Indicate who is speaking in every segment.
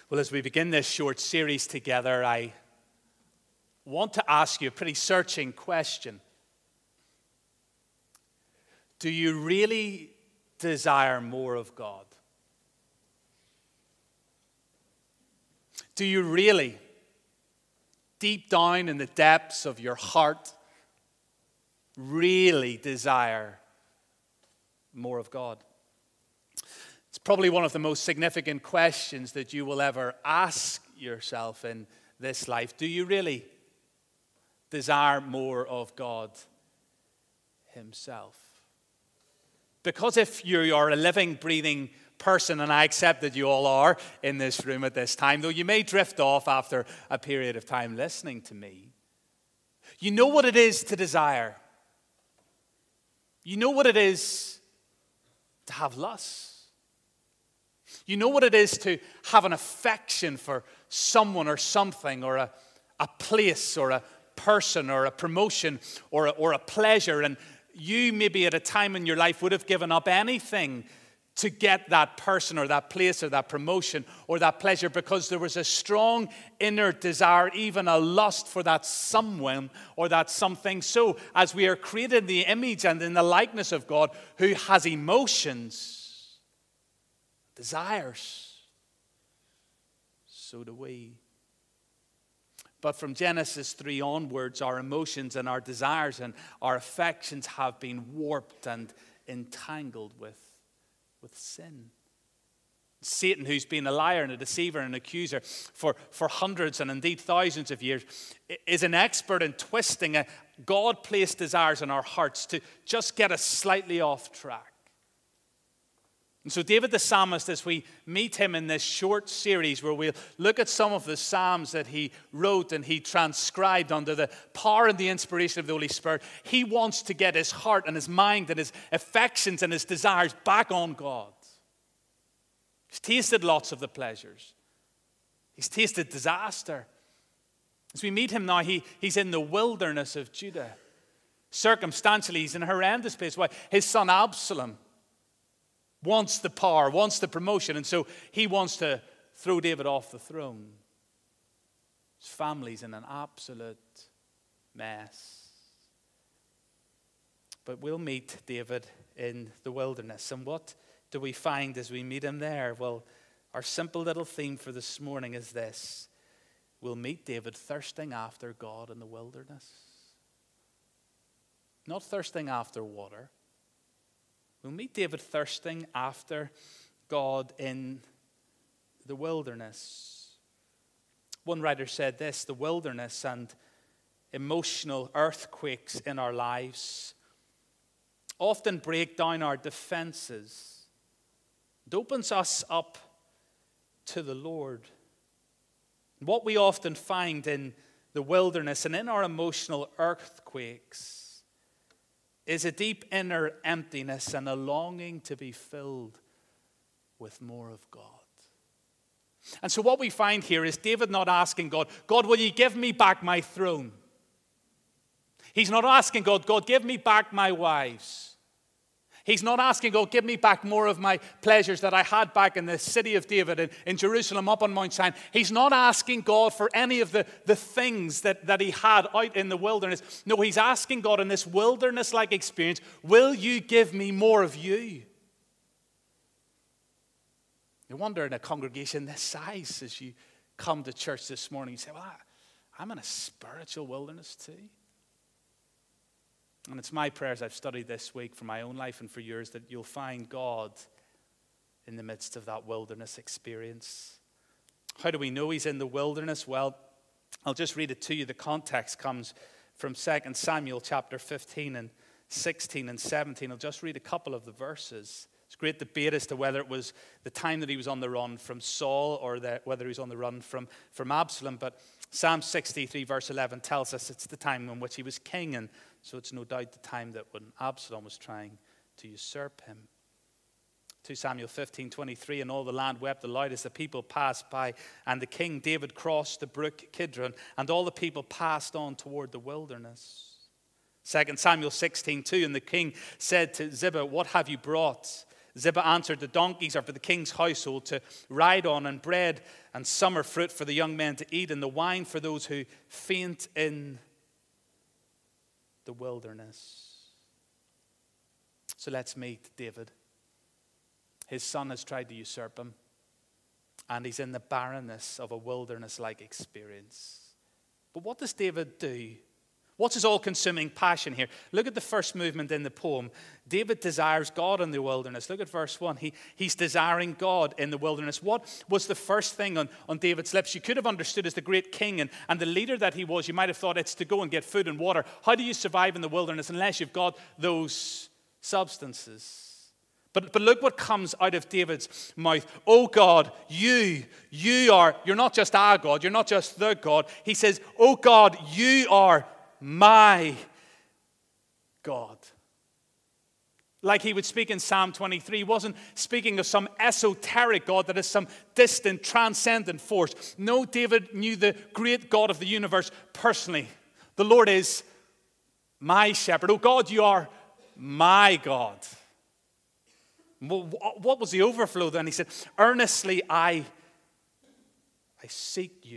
Speaker 1: Well, as we begin this short series together, I want to ask you a pretty searching question. Do you really desire more of God? Do you really, deep down in the depths of your heart, really desire more of God? It's probably one of the most significant questions that you will ever ask yourself in this life. Do you really desire more of God Himself? Because if you are a living, breathing person, and I accept that you all are in this room at this time, though you may drift off after a period of time listening to me, you know what it is to desire. You know what it is to have lust. You know what it is to have an affection for someone or something, or a place or a person or a promotion or a pleasure. And you maybe at a time in your life would have given up anything to get that person or that place or that promotion or that pleasure, because there was a strong inner desire, even a lust for that someone or that something. So as we are created in the image and in the likeness of God, who has emotions, desires, so do we. But from Genesis 3 onwards, our emotions and our desires and our affections have been warped and entangled with sin. Satan, who's been a liar and a deceiver and an accuser for hundreds and indeed thousands of years, is an expert in twisting God-placed desires in our hearts to just get us slightly off track. And so David the psalmist, as we meet him in this short series where we'll look at some of the psalms that he wrote and he transcribed under the power and the inspiration of the Holy Spirit, he wants to get his heart and his mind and his affections and his desires back on God. He's tasted lots of the pleasures. He's tasted disaster. As we meet him now, he's in the wilderness of Judah. Circumstantially, he's in a horrendous place. Why? His son Absalom wants the power, wants the promotion, and so he wants to throw David off the throne. His family's in an absolute mess. But we'll meet David in the wilderness. And what do we find as we meet him there? Well, our simple little theme for this morning is this. We'll meet David thirsting after God in the wilderness. Not thirsting after water. We'll meet David thirsting after God in the wilderness. One writer said this: the wilderness and emotional earthquakes in our lives often break down our defenses. It opens us up to the Lord. What we often find in the wilderness and in our emotional earthquakes is a deep inner emptiness and a longing to be filled with more of God. And so what we find here is David not asking God, God, will you give me back my throne? He's not asking God, God, give me back my wives. He's not asking God, give me back more of my pleasures that I had back in the city of David in Jerusalem up on Mount Sinai. He's not asking God for any of the things that he had out in the wilderness. No, he's asking God in this wilderness-like experience, will you give me more of you? You wonder in a congregation this size, as you come to church this morning, you say, well, I'm in a spiritual wilderness too. And it's my prayers I've studied this week for my own life and for yours that you'll find God in the midst of that wilderness experience. How do we know he's in the wilderness? Well, I'll just read it to you. The context comes from 2 Samuel chapter 15 and 16 and 17. I'll just read a couple of the verses. It's great debate as to whether it was the time that he was on the run from Saul or whether he was on the run from Absalom. But Psalm 63 verse 11 tells us it's the time in which he was king, and so it's no doubt the time that when Absalom was trying to usurp him. 2 Samuel 15:23, and all the land wept the loudest, the people passed by, and the king David crossed the brook Kidron, and all the people passed on toward the wilderness. 2 Samuel 16:2, and the king said to Ziba, what have you brought? Ziba answered, the donkeys are for the king's household to ride on, and bread and summer fruit for the young men to eat, and the wine for those who faint in the wilderness. So let's meet David. His son has tried to usurp him, and he's in the barrenness of a wilderness-like experience. But what does David do? What's his all-consuming passion here? Look at the first movement in the poem. David desires God in the wilderness. Look at verse 1. He's desiring God in the wilderness. What was the first thing on David's lips? You could have understood as the great king and the leader that he was, you might have thought it's to go and get food and water. How do you survive in the wilderness unless you've got those substances? But look what comes out of David's mouth. Oh God, you're not just our God, you're not just the God. He says, oh God, you are my God. Like he would speak in Psalm 23. He wasn't speaking of some esoteric God that is some distant, transcendent force. No, David knew the great God of the universe personally. The Lord is my shepherd. Oh God, you are my God. What was the overflow then? He said, earnestly I seek you.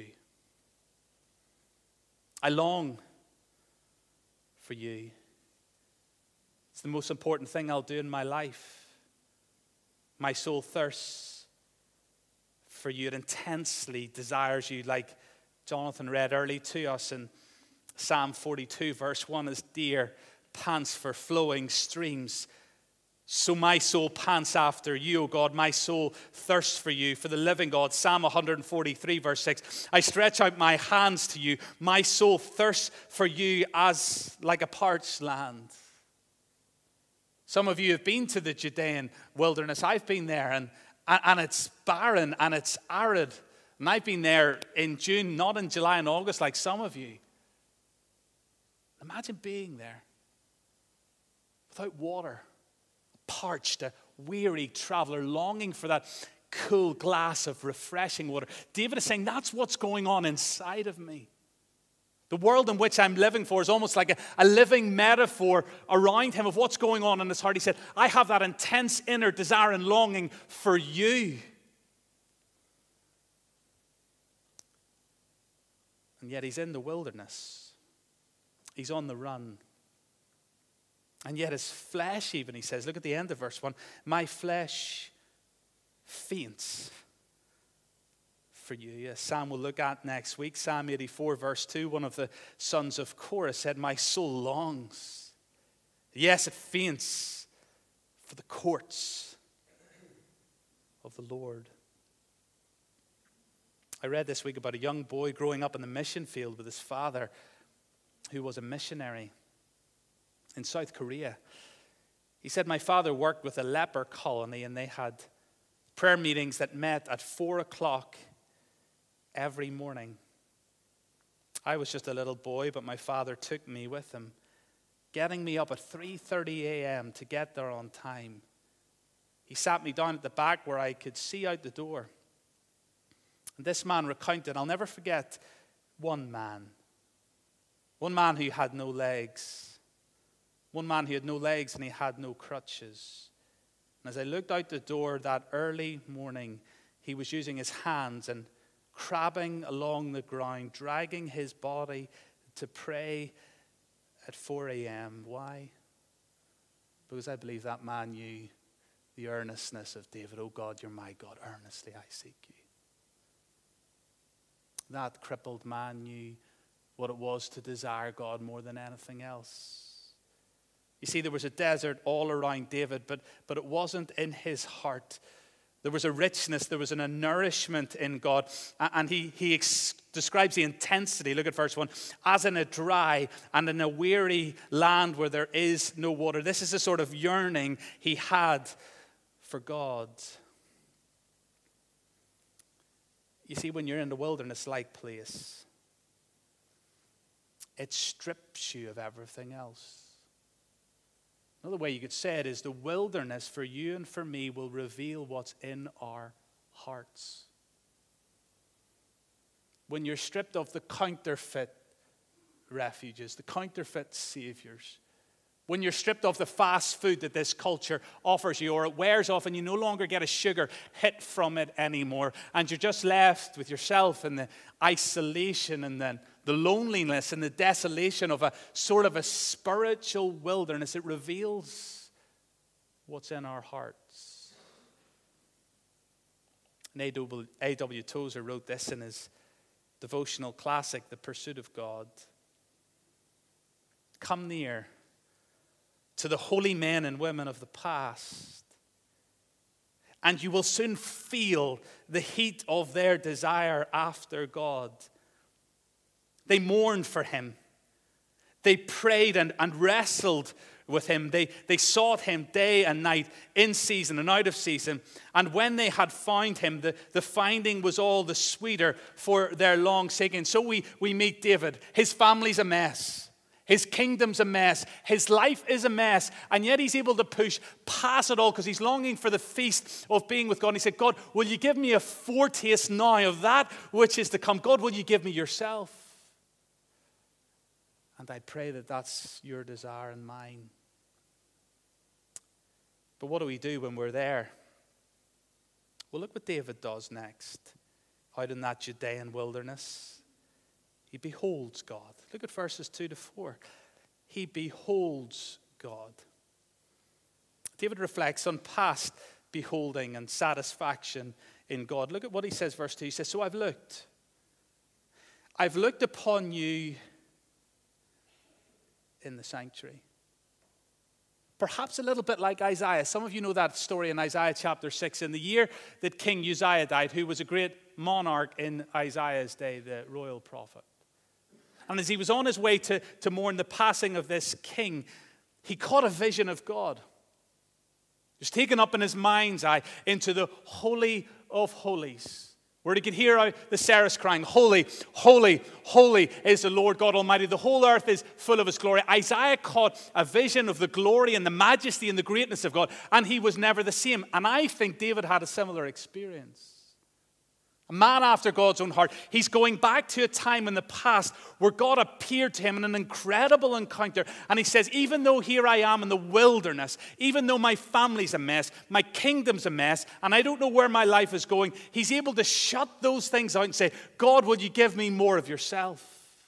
Speaker 1: I long for you. It's the most important thing I'll do in my life. My soul thirsts for you. It intensely desires you, like Jonathan read early to us in Psalm 42, verse 1, as deer pants for flowing streams. So my soul pants after you, O God. My soul thirsts for you, for the living God. Psalm 143, verse 6. I stretch out my hands to you. My soul thirsts for you as like a parched land. Some of you have been to the Judean wilderness. I've been there, and it's barren and it's arid. And I've been there in June, not in July and August like some of you. Imagine being there without water. Parched, a weary traveler longing for that cool glass of refreshing water. David is saying, that's what's going on inside of me. The world in which I'm living for is almost like a living metaphor around him of what's going on in his heart. He said, I have that intense inner desire and longing for you. And yet he's in the wilderness. He's on the run. And yet his flesh even, he says, look at the end of verse 1, my flesh faints for you. A psalm we'll look at next week, Psalm 84, verse 2, one of the sons of Korah said, my soul longs. Yes, it faints for the courts of the Lord. I read this week about a young boy growing up in the mission field with his father who was a missionary in South Korea. He said, my father worked with a leper colony, and they had prayer meetings that met at 4 o'clock every morning. I was just a little boy, but my father took me with him, getting me up at 3:30 a.m. to get there on time. He sat me down at the back where I could see out the door. And this man recounted, I'll never forget, one man who had no legs. One man who had no legs and he had no crutches. And as I looked out the door that early morning, he was using his hands and crabbing along the ground, dragging his body to pray at 4 a.m. Why? Because I believe that man knew the earnestness of David. Oh God, you're my God. Earnestly I seek you. That crippled man knew what it was to desire God more than anything else. You see, there was a desert all around David, but it wasn't in his heart. There was a richness, there was a nourishment in God. And he describes the intensity, look at verse 1, as in a dry and in a weary land where there is no water. This is the sort of yearning he had for God. You see, when you're in the wilderness-like place, it strips you of everything else. Another way you could say it is the wilderness for you and for me will reveal what's in our hearts. When you're stripped of the counterfeit refuges, the counterfeit saviors, When you're stripped of the fast food that this culture offers you, or it wears off and you no longer get a sugar hit from it anymore, and you're just left with yourself and the isolation and then the loneliness and the desolation of a sort of a spiritual wilderness, it reveals what's in our hearts. And A.W. Tozer wrote this in his devotional classic, The Pursuit of God. Come near to the holy men and women of the past, and you will soon feel the heat of their desire after God. They mourned for him. They prayed and wrestled with him. They sought him day and night, in season and out of season. And when they had found him, the finding was all the sweeter for their long seeking. So we meet David. His family's a mess. His kingdom's a mess. His life is a mess. And yet he's able to push past it all because he's longing for the feast of being with God. And he said, God, will you give me a foretaste now of that which is to come? God, will you give me yourself? And I pray that that's your desire and mine. But what do we do when we're there? Well, look what David does next. Out in that Judean wilderness, he beholds God. Look at verses 2 to 4. He beholds God. David reflects on past beholding and satisfaction in God. Look at what he says, verse 2. He says, so I've looked upon you in the sanctuary. Perhaps a little bit like Isaiah. Some of you know that story in Isaiah chapter 6. In the year that King Uzziah died, who was a great monarch in Isaiah's day, the royal prophet. And as he was on his way to mourn the passing of this king, he caught a vision of God. He was taken up in his mind's eye into the Holy of Holies, where he could hear the seraphs crying, holy, holy, holy is the Lord God Almighty. The whole earth is full of his glory. Isaiah caught a vision of the glory and the majesty and the greatness of God, and he was never the same. And I think David had a similar experience. A man after God's own heart. He's going back to a time in the past where God appeared to him in an incredible encounter. And he says, even though here I am in the wilderness, even though my family's a mess, my kingdom's a mess, and I don't know where my life is going, he's able to shut those things out and say, God, will you give me more of yourself?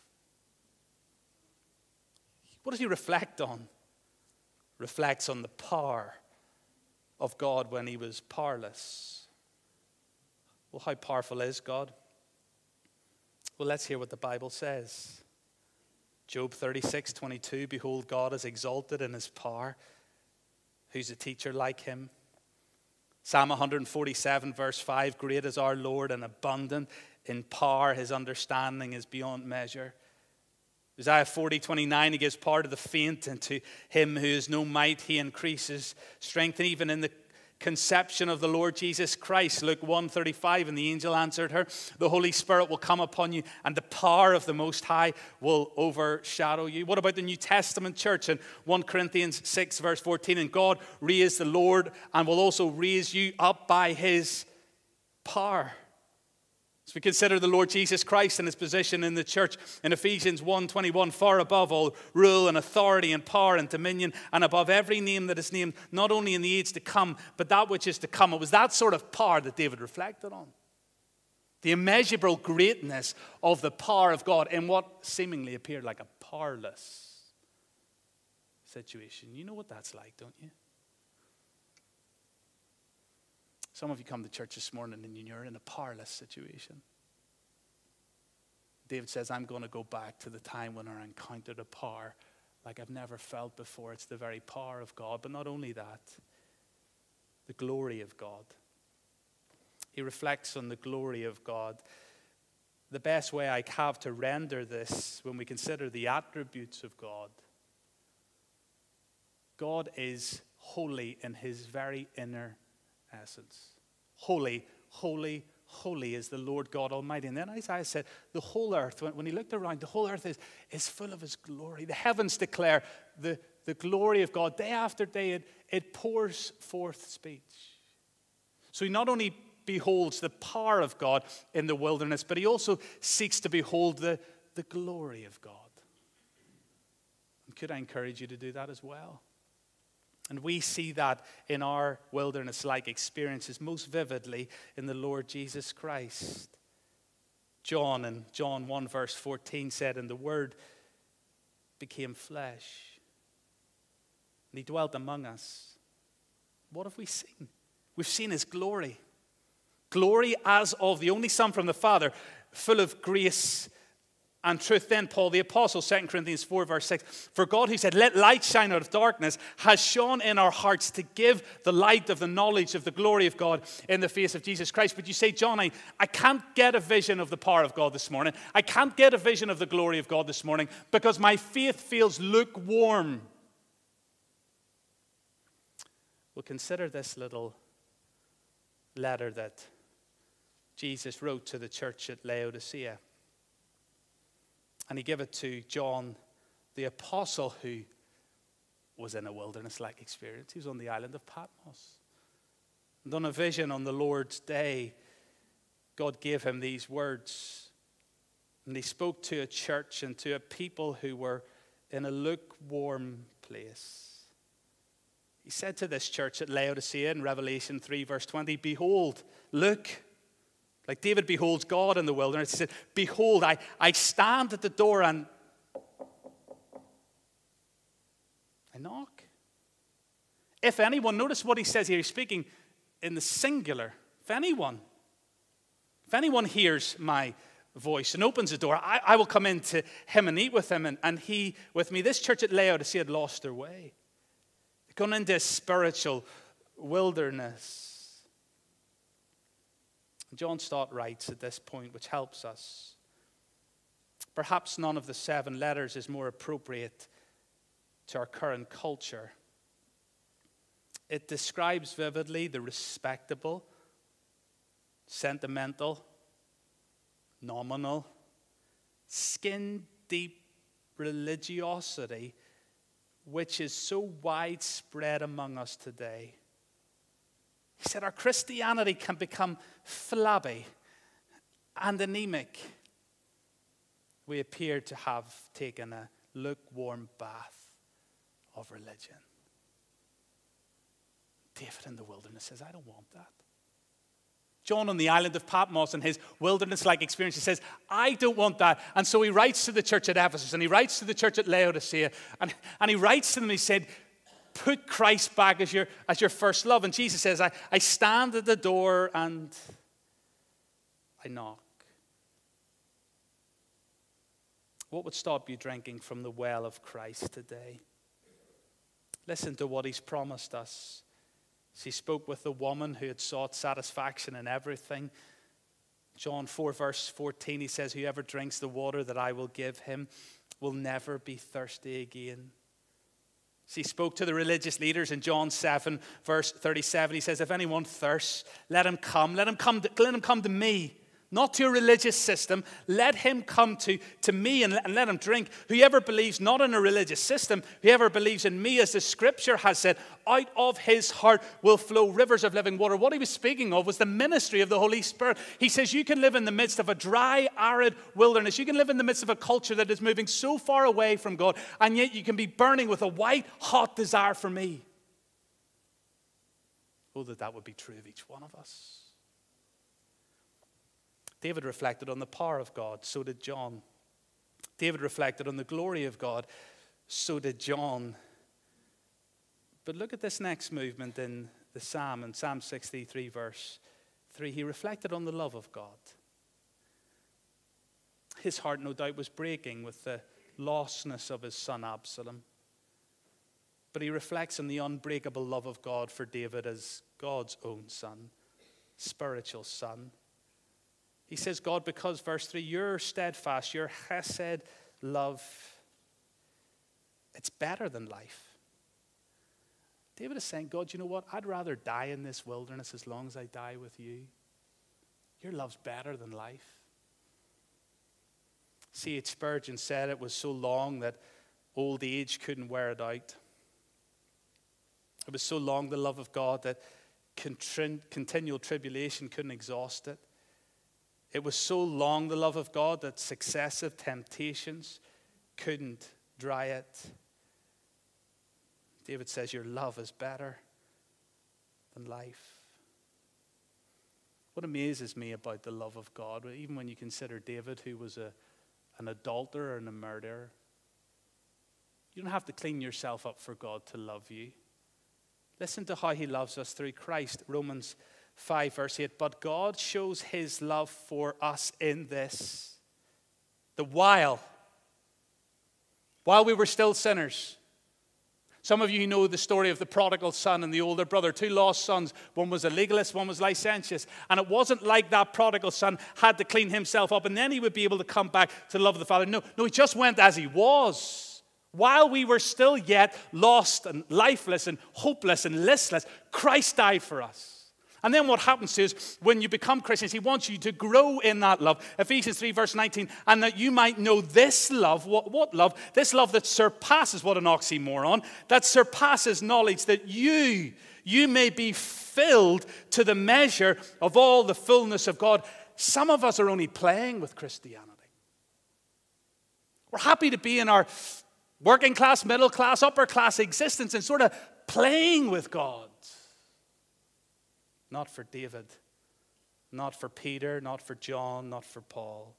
Speaker 1: What does he reflect on? Reflects on the power of God when he was powerless. Well, how powerful is God? Well, let's hear what the Bible says. Job 36:22, behold, God is exalted in his power. Who's a teacher like him? Psalm 147, verse 5, great is our Lord and abundant in power. His understanding is beyond measure. Isaiah 40:29, he gives power to the faint, and to him who has no might, he increases strength. And even in the conception of the Lord Jesus Christ, Luke 1:35, and the angel answered her, the Holy Spirit will come upon you, and the power of the Most High will overshadow you. What about the New Testament church in 1 Corinthians 6, verse 14? And God raised the Lord and will also raise you up by his power. As we consider the Lord Jesus Christ and his position in the church in Ephesians 1:21, far above all rule and authority and power and dominion, and above every name that is named, not only in the age to come, but that which is to come. It was that sort of power that David reflected on. The immeasurable greatness of the power of God in what seemingly appeared like a powerless situation. You know what that's like, don't you? Some of you come to church this morning and you're in a powerless situation. David says, I'm going to go back to the time when I encountered a power like I've never felt before. It's the very power of God. But not only that, the glory of God. He reflects on the glory of God. The best way I have to render this when we consider the attributes of God, God is holy in his very inner essence. Holy, holy, holy is the Lord God Almighty. And then Isaiah said, the whole earth, when he looked around, the whole earth is full of his glory. The heavens declare the glory of God. Day after day, it pours forth speech. So he not only beholds the power of God in the wilderness, but he also seeks to behold the glory of God. And could I encourage you to do that as well? And we see that in our wilderness-like experiences most vividly in the Lord Jesus Christ. John in John 1 verse 14 said, "And the Word became flesh, and he dwelt among us." What have we seen? We've seen his glory. Glory as of the only Son from the Father, full of grace and truth. Then Paul the Apostle, 2 Corinthians 4 verse 6, "For God who said, 'Let light shine out of darkness,' has shone in our hearts to give the light of the knowledge of the glory of God in the face of Jesus Christ." But you say, "John, I can't get a vision of the power of God this morning. I can't get a vision of the glory of God this morning because my faith feels lukewarm." Well, consider this little letter that Jesus wrote to the church at Laodicea. And he gave it to John the Apostle, who was in a wilderness-like experience. He was on the island of Patmos. And on a vision on the Lord's day, God gave him these words. And he spoke to a church and to a people who were in a lukewarm place. He said to this church at Laodicea in Revelation 3 verse 20, "Behold, look." Like David beholds God in the wilderness. He said, "Behold, I stand at the door and I knock. If anyone," notice what he says here, he's speaking in the singular. If anyone hears my voice and opens the door, I will come in to him and eat with him and he with me. This church at Laodicea had lost their way. They'd gone into a spiritual wilderness. John Stott writes at this point, which helps us. Perhaps none of the 7 letters is more appropriate to our current culture. It describes vividly the respectable, sentimental, nominal, skin-deep religiosity which is so widespread among us today. He said our Christianity can become flabby and anemic. We appear to have taken a lukewarm bath of religion. David in the wilderness says, "I don't want that." John on the island of Patmos in his wilderness-like experience, he says, "I don't want that." And so he writes to the church at Ephesus and he writes to the church at Laodicea and he writes to them, he said, "Put Christ back as your first love." And Jesus says, I stand at the door and I knock. What would stop you drinking from the well of Christ today? Listen to what he's promised us. He spoke with the woman who had sought satisfaction in everything. John 4 verse 14, he says, "Whoever drinks the water that I will give him will never be thirsty again." He spoke to the religious leaders in John 7 verse 37. He says, "If anyone thirsts, let him come to me." Not to a religious system. Let him come to me and let him drink. Whoever believes not in a religious system, whoever believes in me, as the scripture has said, out of his heart will flow rivers of living water. What he was speaking of was the ministry of the Holy Spirit. He says you can live in the midst of a dry, arid wilderness. You can live in the midst of a culture that is moving so far away from God, and yet you can be burning with a white, hot desire for me. Oh, that would be true of each one of us. David reflected on the power of God, so did John. David reflected on the glory of God, so did John. But look at this next movement in the Psalm, in Psalm 63 verse 3. He reflected on the love of God. His heart, no doubt, was breaking with the lostness of his son Absalom. But he reflects on the unbreakable love of God for David as God's own son, spiritual son. He says, God, because, verse 3, your steadfast, your chesed love, it's better than life. David is saying, God, you know what? I'd rather die in this wilderness as long as I die with you. Your love's better than life. C.H. Spurgeon said it was so long that old age couldn't wear it out. It was so long, the love of God, that continual tribulation couldn't exhaust it. It was so long, the love of God, that successive temptations couldn't dry it. David says, your love is better than life. What amazes me about the love of God, even when you consider David, who was an adulterer and a murderer, you don't have to clean yourself up for God to love you. Listen to how he loves us through Christ. Romans 5 verse 8. But God shows his love for us in this, that while we were still sinners. Some of you know the story of the prodigal son and the older brother, two lost sons. One was a legalist, one was licentious. And it wasn't like that prodigal son had to clean himself up and then he would be able to come back to the love of the Father. No, he just went as he was. While we were still yet lost and lifeless and hopeless and listless, Christ died for us. And then what happens is, when you become Christians, he wants you to grow in that love. Ephesians 3 verse 19, and that you might know this love. What love? This love that surpasses, what an oxymoron, that surpasses knowledge, that you may be filled to the measure of all the fullness of God. Some of us are only playing with Christianity. We're happy to be in our working class, middle class, upper class existence and sort of playing with God. Not for David, not for Peter, not for John, not for Paul.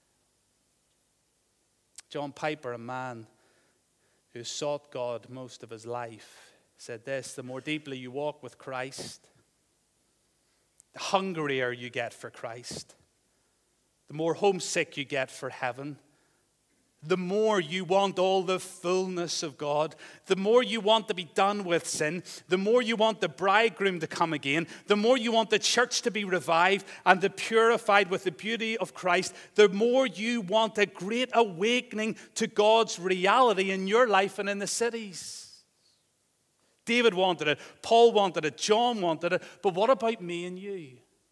Speaker 1: John Piper, a man who sought God most of his life, said this: the more deeply you walk with Christ, the hungrier you get for Christ, the more homesick you get for heaven, the more you want all the fullness of God, the more you want to be done with sin, the more you want the bridegroom to come again, the more you want the church to be revived and to purified with the beauty of Christ, the more you want a great awakening to God's reality in your life and in the cities. David wanted it, Paul wanted it, John wanted it, but what about me and you?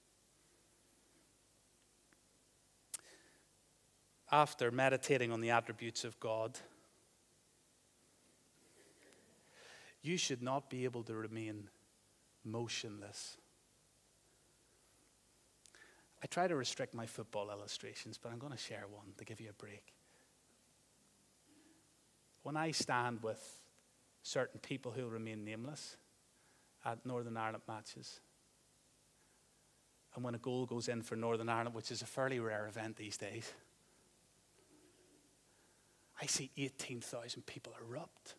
Speaker 1: After meditating on the attributes of God, you should not be able to remain motionless. I try to restrict my football illustrations, but I'm going to share one to give you a break. When I stand with certain people who will remain nameless at Northern Ireland matches, and when a goal goes in for Northern Ireland, which is a fairly rare event these days, I see 18,000 people erupt.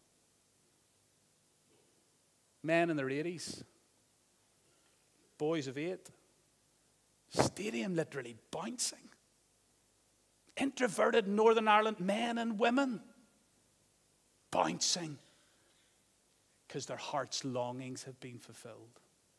Speaker 1: Men in their 80s, boys of 8, stadium literally bouncing. Introverted Northern Ireland men and women bouncing because their heart's longings have been fulfilled.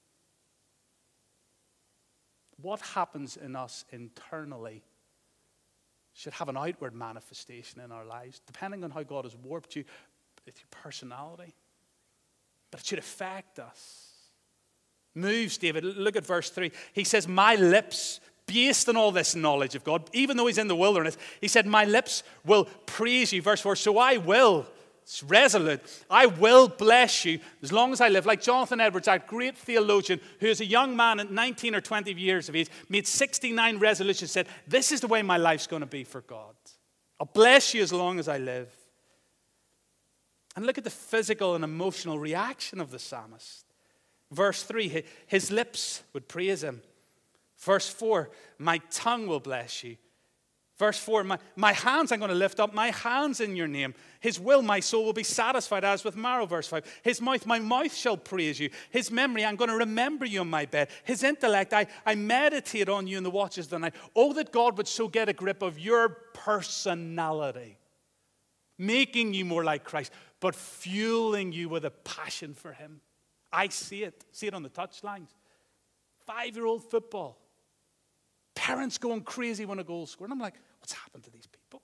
Speaker 1: What happens in us internally should have an outward manifestation in our lives, depending on how God has warped you with your personality. But it should affect us. Moves David. Look at verse 3. He says, my lips, based on all this knowledge of God, even though he's in the wilderness, he said, my lips will praise you. Verse 4, so I will. It's resolute. I will bless you as long as I live. Like Jonathan Edwards, that great theologian who is a young man at 19 or 20 years of age, made 69 resolutions, said, this is the way my life's going to be for God. I'll bless you as long as I live. And look at the physical and emotional reaction of the psalmist. Verse 3, his lips would praise him. Verse 4, my tongue will bless you. Verse 4, my hands I'm going to lift up, my hands in your name. His will, my soul will be satisfied as with marrow. Verse 5, his mouth, my mouth shall praise you. His memory, I'm going to remember you on my bed. His intellect, I meditate on you in the watches of the night. Oh, that God would so get a grip of your personality, making you more like Christ, but fueling you with a passion for him. I see it on the touchlines. 5-year-old football. Parents going crazy when a goal scored. And I'm like, what's happened to these people?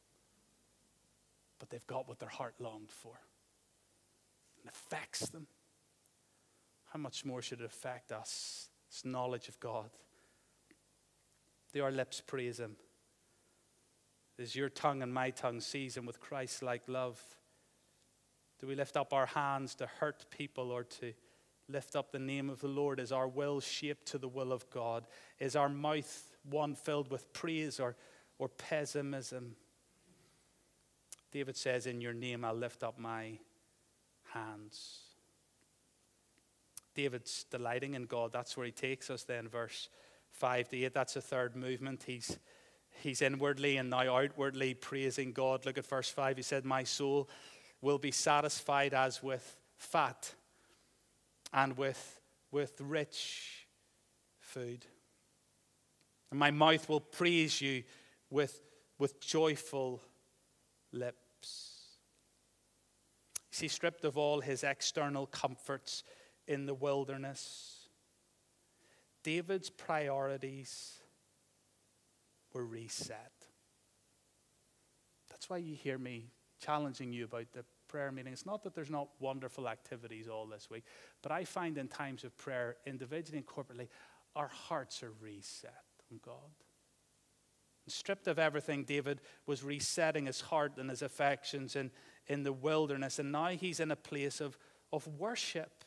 Speaker 1: But they've got what their heart longed for. It affects them. How much more should it affect us? This knowledge of God. Do our lips praise him? Is your tongue and my tongue seasoned with Christ-like love? Do we lift up our hands to hurt people or to lift up the name of the Lord? Is our will shaped to the will of God? Is our mouth one filled with praise or pessimism? David says, in your name I'll lift up my hands. David's delighting in God. That's where he takes us then, verse 5 to 8. That's the third movement. He's inwardly and now outwardly praising God. Look at verse 5. He said, my soul will be satisfied as with fat and with rich food. And my mouth will praise you with joyful lips. See, stripped of all his external comforts in the wilderness, David's priorities were reset. That's why you hear me challenging you about the prayer meeting. It's not that there's not wonderful activities all this week, but I find in times of prayer, individually and corporately, our hearts are reset on God. And stripped of everything, David was resetting his heart and his affections in the wilderness, and now he's in a place of worship.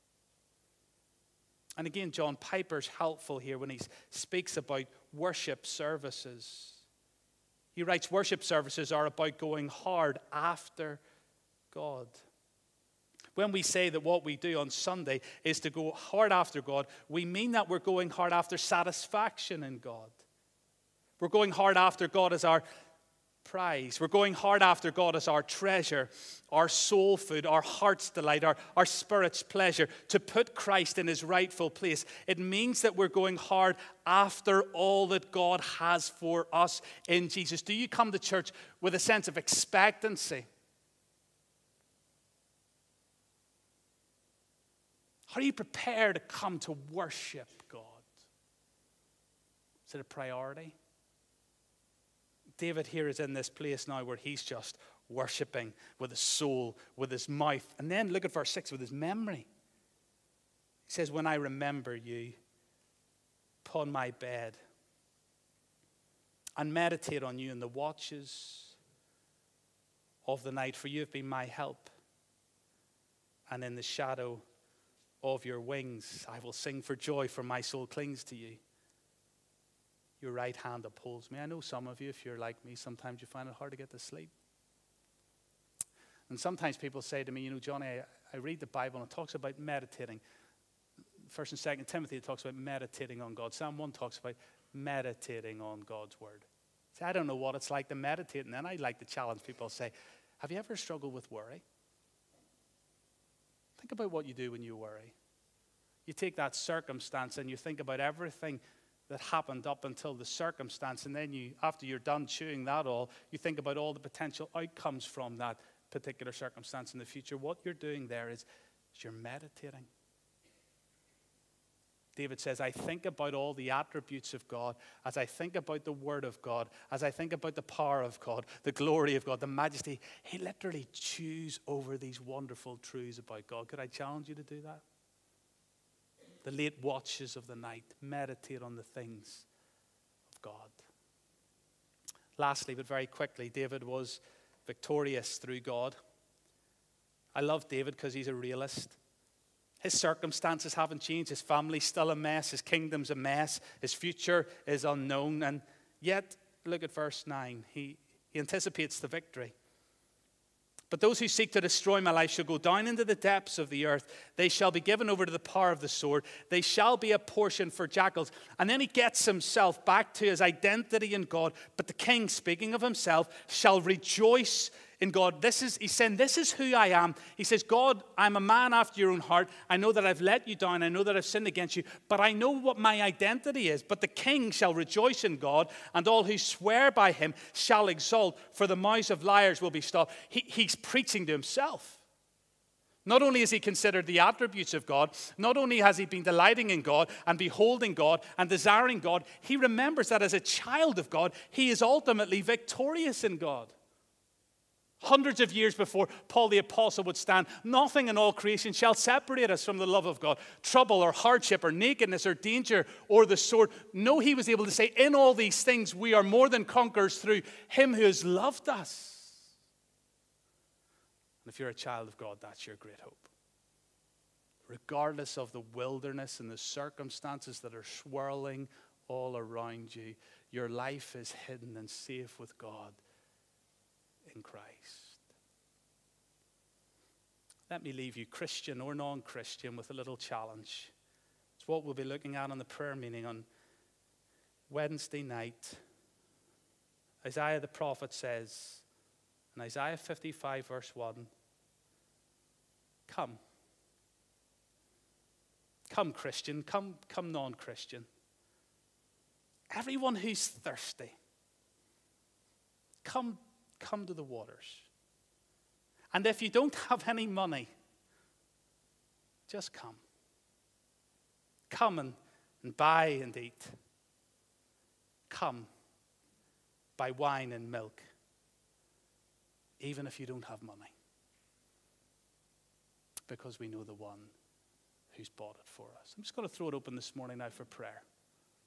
Speaker 1: And again, John Piper's helpful here when he speaks about worship services. He writes, worship services are about going hard after God. When we say that what we do on Sunday is to go hard after God, we mean that we're going hard after satisfaction in God. We're going hard after God as our prize. We're going hard after God as our treasure, our soul food, our heart's delight, our spirit's pleasure, to put Christ in his rightful place. It means that we're going hard after all that God has for us in Jesus. Do you come to church with a sense of expectancy? How do you prepare to come to worship God? Is it a priority? David here is in this place now where he's just worshiping with his soul, with his mouth. And then look at verse 6, with his memory. He says, when I remember you upon my bed and meditate on you in the watches of the night, for you have been my help. And in the shadow of your wings I will sing for joy, for my soul clings to you. Your right hand upholds me. I know some of you, if you're like me, sometimes you find it hard to get to sleep. And sometimes people say to me, you know, Johnny, I read the Bible and it talks about meditating. 1 and 2 Timothy, it talks about meditating on God. Psalm 1 talks about meditating on God's word. See, I don't know what it's like to meditate. And then I like to challenge people, say, have you ever struggled with worry? Think about what you do when you worry. You take that circumstance and you think about everything that happened up until the circumstance, and then you, after you're done chewing that all, you think about all the potential outcomes from that particular circumstance in the future. What you're doing there is you're meditating. David says, I think about all the attributes of God, as I think about the word of God, as I think about the power of God, the glory of God, the majesty. He literally chews over these wonderful truths about God. Could I challenge you to do that? The late watches of the night, meditate on the things of God. Lastly, but very quickly, David was victorious through God. I love David because he's a realist. His circumstances haven't changed. His family's still a mess. His kingdom's a mess. His future is unknown. And yet, look at verse 9. He anticipates the victory. But those who seek to destroy my life shall go down into the depths of the earth. They shall be given over to the power of the sword. They shall be a portion for jackals. And then he gets himself back to his identity in God. But the king, speaking of himself, shall rejoice in God. He's saying, this is who I am. He says, God, I'm a man after your own heart. I know that I've let you down. I know that I've sinned against you. But I know what my identity is. But the king shall rejoice in God, and all who swear by him shall exult, for the mouths of liars will be stopped. He's preaching to himself. Not only has he considered the attributes of God, not only has he been delighting in God and beholding God and desiring God, he remembers that as a child of God, he is ultimately victorious in God. Hundreds of years before Paul the Apostle would stand, nothing in all creation shall separate us from the love of God. Trouble or hardship or nakedness or danger or the sword. No, he was able to say, in all these things we are more than conquerors through him who has loved us. And if you're a child of God, that's your great hope. Regardless of the wilderness and the circumstances that are swirling all around you, your life is hidden and safe with God in Christ. Let me leave you, Christian or non-Christian, with a little challenge. It's what we'll be looking at on the prayer meeting on Wednesday night. Isaiah the prophet says in Isaiah 55 verse 1, come. Come, Christian. Come non-Christian. Everyone who's thirsty, come to the waters. And if you don't have any money, just come. Come and buy and eat. Come, buy wine and milk, even if you don't have money. Because we know the one who's bought it for us. I'm just going to throw it open this morning now for prayer.